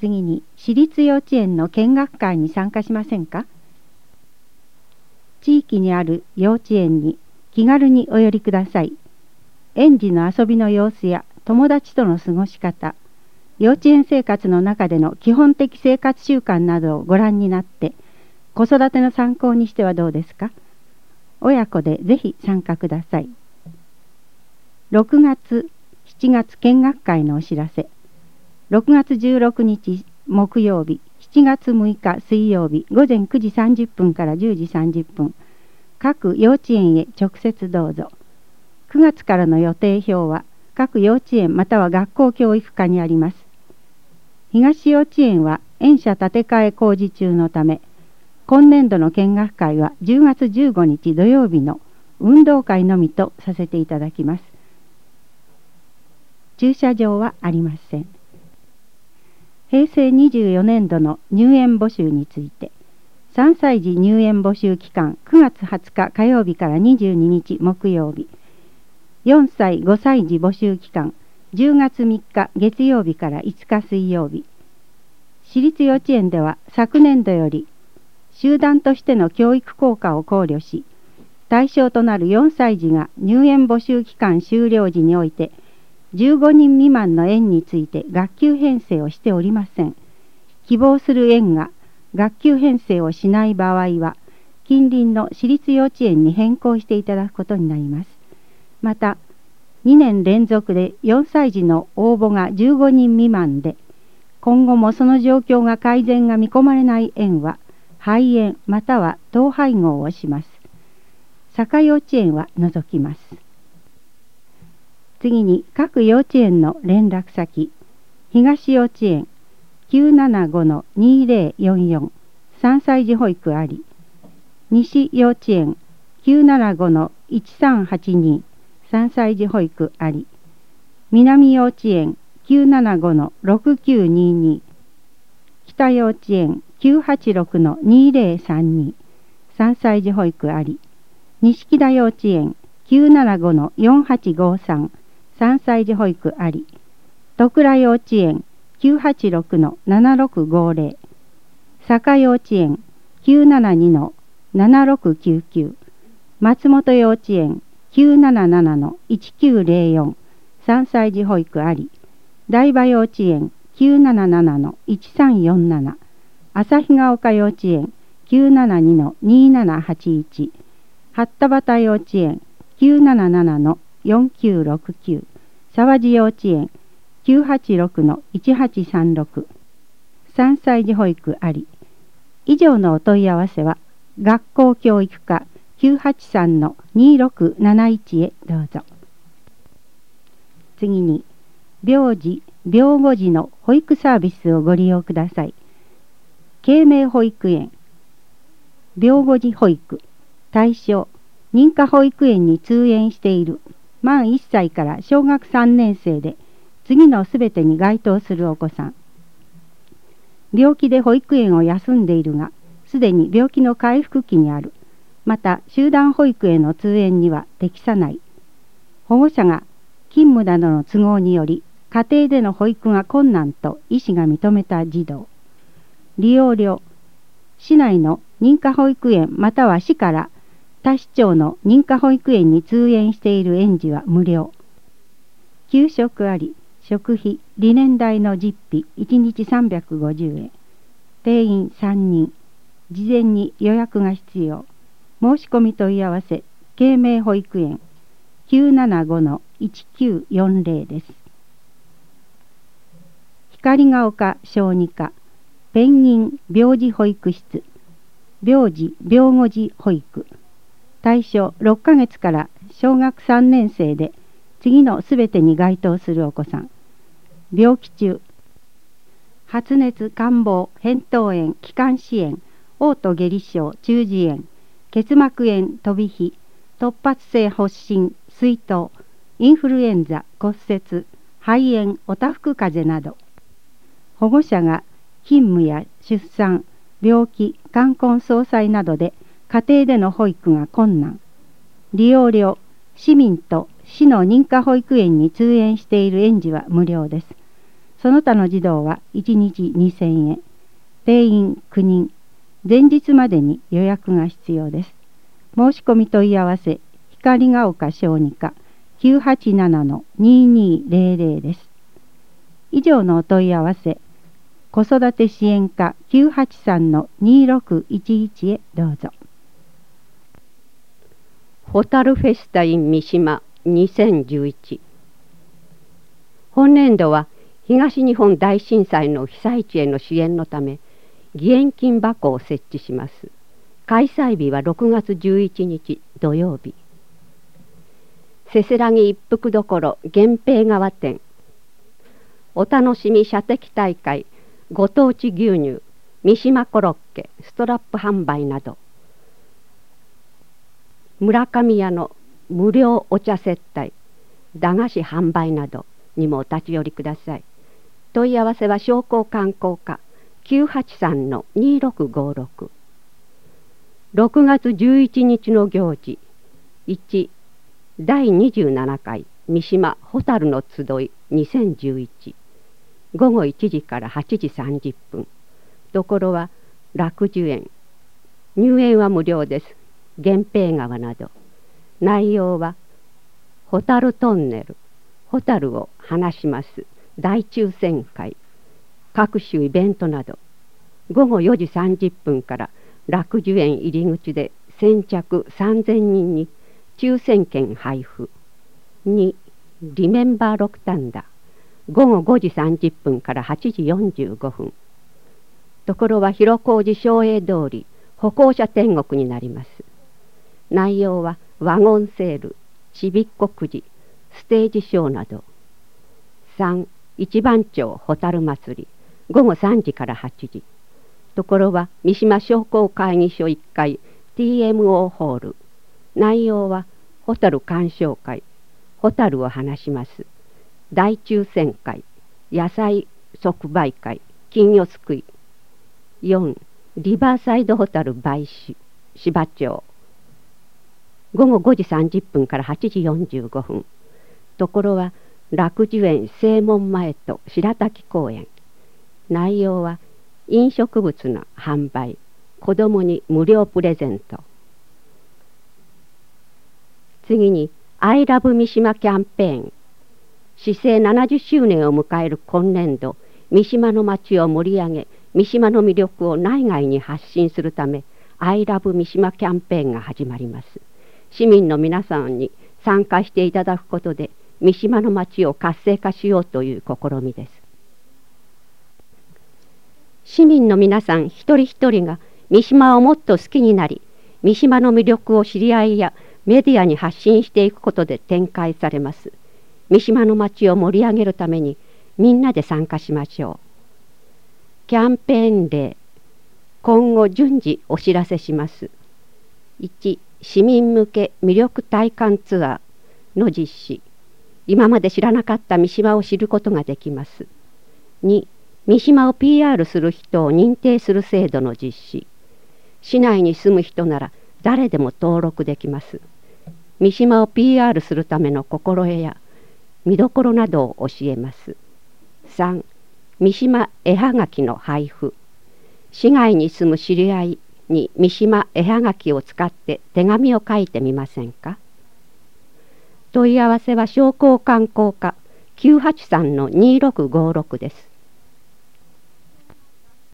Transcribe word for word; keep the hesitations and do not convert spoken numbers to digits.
次に、私立幼稚園の見学会に参加しませんか？地域にある幼稚園に気軽にお寄りください。園児の遊びの様子や友達との過ごし方、幼稚園生活の中での基本的生活習慣などをご覧になって、子育ての参考にしてはどうですか？親子でぜひ参加ください。ろくがつ、しちがつ見学会のお知らせ。ろくがつじゅうろくにち木曜日、しちがつむいか水曜日、午前くじさんじゅっぷんからじゅうじさんじゅっぷん、各幼稚園へ直接どうぞ。くがつからの予定表は、各幼稚園または学校教育課にあります。東幼稚園は園舎建て替え工事中のため、今年度の見学会はじゅうがつじゅうごにち土曜日の運動会のみとさせていただきます。駐車場はありません。へいせいにじゅうよねんどの入園募集について、さんさい児入園募集期間くがつはつか火曜日からにじゅうににち木曜日、よんさいごさい児募集期間じゅうがつみっか月曜日からいつか水曜日。私立幼稚園では昨年度より集団としての教育効果を考慮し、対象となるよんさい児が入園募集期間終了時においてじゅうごにん未満の園について学級編成をしておりません。希望する園が学級編成をしない場合は、近隣の私立幼稚園に変更していただくことになります。また、にねん連続でよんさい児の応募がじゅうごにん未満で、今後もその状況が改善が見込まれない園は、廃園または統廃合をします。坂幼稚園は除きます。次に各幼稚園の連絡先。東幼稚園 きゅうななごのにぜろよんよん さんさい児保育あり。西幼稚園 きゅうななごのいちさんはちに さんさい児保育あり。南幼稚園 きゅうななごのろくきゅうにに。北幼稚園 きゅうはちろくのにぜろさんに さんさい児保育あり。西北幼稚園 きゅうななごのよんはちごさんさんさい児保育あり。戸倉幼稚園 きゅうはちろくのななろくごぜろ。坂幼稚園 きゅうななにのななろくきゅうきゅう。松本幼稚園 きゅうなななのいちきゅうぜろよん。さんさい児保育あり。台場幼稚園 きゅうなななのいちさんよんなな。旭ヶ丘幼稚園 きゅうななにのにななはちいち。八田端幼稚園 きゅうなななのよんきゅうろくきゅう。沢地幼稚園 きゅうはちろくのいちはちさんろく。さんさい児保育あり。以上のお問い合わせは学校教育課 きゅうはちさんのにろくなないち へどうぞ。次に病児・病後児の保育サービスをご利用ください。慶明保育園病後児保育対象認可保育園に通園している満いっさいから小学さんねんせいで次のすべてに該当するお子さん。病気で保育園を休んでいるがすでに病気の回復期にある。また集団保育への通園には適さない。保護者が勤務などの都合により家庭での保育が困難と医師が認めた児童。利用料市内の認可保育園または市から他市町の認可保育園に通園している園児は無料。給食あり、食費、理念代の実費いちにちさんびゃくごじゅうえん。定員さんにん。事前に予約が必要。申し込み問い合わせ、慶明保育園 きゅうななごのいちきゅうよんぜろ です。光が丘小児科ペンギン病児保育室病児・病後児保育対象ろっかげつから小学さんねんせいで次のすべてに該当するお子さん。病気中発熱感冒扁桃炎気管支炎嘔吐下痢症中耳炎結膜炎飛び火突発性発疹水痘インフルエンザ骨折肺炎おたふく風邪など。保護者が勤務や出産病気冠婚葬祭などで家庭での保育が困難。利用料市民と市の認可保育園に通園している園児は無料です。 その他の児童はいちにちにせんえん、定員きゅうにん、前日までに予約が必要です。申し込み問い合わせ、光が丘小児科 きゅうはちななのににーぜろぜろ です。以上のお問い合わせ、子育て支援課 きゅうはちさんのにろくいちいち へどうぞ。 ホタルフェスタ in 三島にせんじゅういち。本年度は東日本大震災の被災地への支援のため義援金箱を設置します。開催日はろくがつじゅういちにち土曜日。せせらぎ一服どころ源平川店、お楽しみ射的大会、ご当地牛乳、三島コロッケ、ストラップ販売など、村上屋の無料お茶接待、駄菓子販売などにもお立ち寄りください。問い合わせは商工観光課 きゅうはちさんのにろくごろく。ろくがつじゅういちにちの行事、いち、だいにじゅうななかい三島ホタルの集いにせんじゅういち、ごごいちじからはちじさんじゅっぷん。ところは楽寿園、入園は無料です。源平川など。内容はホタルトンネル、ホタルを話します大抽選会、各種イベントなど。ごごよじさんじゅっぷんから楽寿園入り口で先着さんぜんにんに抽選券配布。に、リメンバーろくタンダ、ごごごじさんじゅっぷんからはちじよんじゅうごふん。ところは広小路松栄通り歩行者天国になります。内容はワゴンセール、ちびっこくじ、ステージショーなど。さん、一番町ホタル祭り、ごごさんじからはちじ。ところは三島商工会議所いっかい ティーエムオー ホール。内容はホタル鑑賞会、ホタルを話します大抽選会、野菜即売会、金魚すくい。よん、リバーサイドホタル売酒、芝町。ごごごじさんじゅっぷんからはちじよんじゅうごふん。ところは楽寿園正門前と白滝公園。内容は飲食物の販売、子どもに無料プレゼント。次にアイラブ三島キャンペーン。市制ななじゅっしゅうねんを迎える今年度、三島の町を盛り上げ、三島の魅力を内外に発信するため、アイラブ三島キャンペーンが始まります。市民の皆さんに参加していただくことで、三島の町を活性化しようという試みです。市民の皆さん一人一人が三島をもっと好きになり、三島の魅力を知り合いやメディアに発信していくことで展開されます。三島の町を盛り上げるためにみんなで参加しましょう。キャンペーン例、今後順次お知らせします。いち、市民向け魅力体感ツアーの実施。今まで知らなかった三島を知ることができます。に、三島を ピーアール する人を認定する制度の実施。市内に住む人なら誰でも登録できます。三島を ピーアール するための心得や見どころなどを教えます。さん、三島絵はがきの配布。市外に住む知り合いに三島絵はがきを使って手紙を書いてみませんか。問い合わせは商工観光課 きゅうはちさんのにろくごろくです。